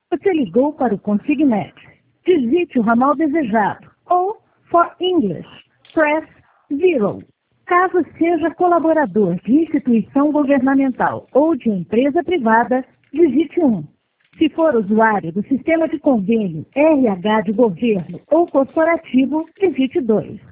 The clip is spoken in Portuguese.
Você ligou para o Consignet. Digite o ramal desejado. Ou, for English, press 0. Caso seja colaborador de instituição governamental ou de empresa privada, digite 1. Se for usuário do sistema de convênio RH de governo ou corporativo, digite 2.